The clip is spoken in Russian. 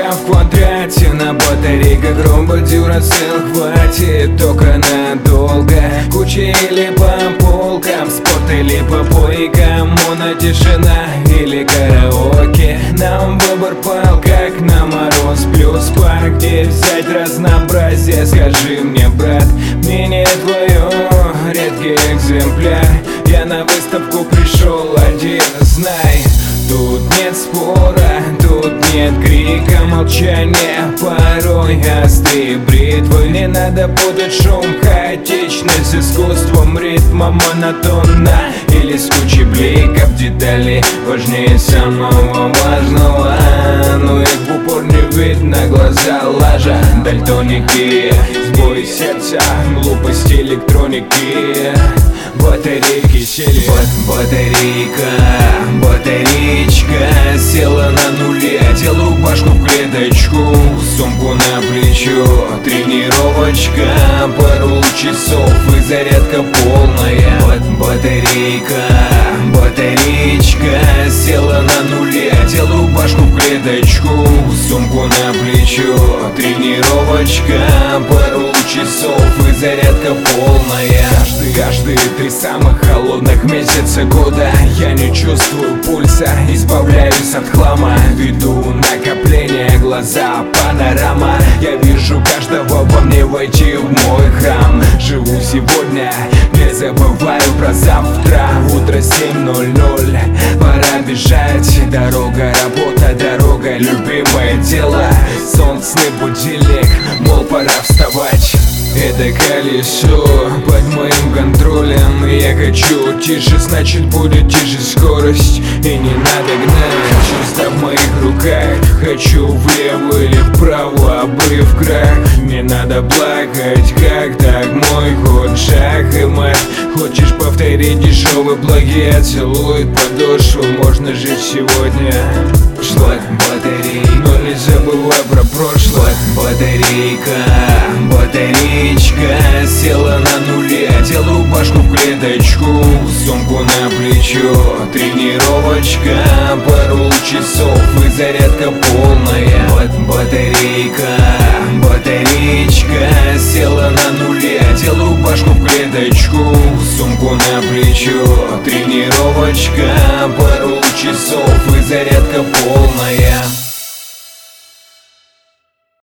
Тройка в квадрате, на батарейках робот Duracell. Хватит только надолго. Куча или по полкам, спорт или по попойкам, монотишина или караоке. Нам выбор пал, как на мороз плюс пар. Где взять разнообразие, скажи мне, брат? Мнение твое, редкий экземпляр. Я на выставку пришел один, знай. Тут нет спора, тут нет крика, молчания порой острые бритвы. Не надо путать шум, хаотичность с искусством, ритмом монотонно или с кучей бликов. Детали важнее самого важного, но их в упор не видно, глаза лажа. Дальтоники, сбой сердца, глупости электроники. Батарейки сели, батарейка, батареечка села на нуле. Делаю башку в клеточку, сумку на плечо, тренировочка, пару часов и зарядка полная. Батарейка, батареечка села на нуле. Делаю башку в клеточку, сумку на плечо, тренировочка, пару часов и зарядка полная. Каждые 3 самых холодных месяца года я не чувствую пульса, избавляюсь от хлама, веду накопление, глаза панорама. Я вижу каждого во мне войти в мой храм. Живу сегодня, не забываю про завтра. Утро 7:00, пора бежать. Дорога, работа, дорога, любимое дело. Сон, сны, будильник, мол, пора вставать. Это колесо под моим контролем. Я хочу тише, значит будет тише скорость. И не надо гнать, чувства в моих руках. Хочу влево или вправо, обрыв крах. Не надо плакать, как так мой ход, шаг и мат. Хочешь повторить дешевый плагиат, целует подошву. Можно жить сегодня. Шлак батарей, но не забывай про прошлое. Батарейка, батареечка села на нуле. Делаю башку в клеточку, сумку на плечо, тренировочка, пару часов и зарядка полная. Батарейка, батареечка села на нуле. Делаю башку в клеточку, сумку на плечо, тренировочка, пару часов и зарядка полная.